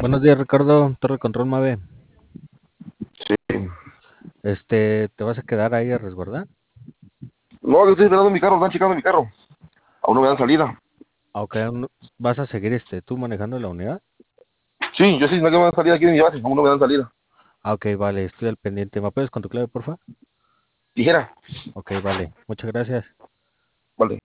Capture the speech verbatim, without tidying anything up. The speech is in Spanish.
Buenos días, Ricardo. Torre Control Mave. Sí. Este, ¿te vas a quedar ahí a resguardar? No, que estoy esperando mi carro, están checando mi carro. Aún no me dan salida. Ah, ok, aún ¿vas a seguir este, tú manejando la unidad? Sí, yo sí, no que me dan salida aquí en mi base, aún no me dan salida. Ah, ok, vale, estoy al pendiente. ¿Me puedes con tu clave, porfa? Tijera. Ok, vale. Muchas gracias. Vale.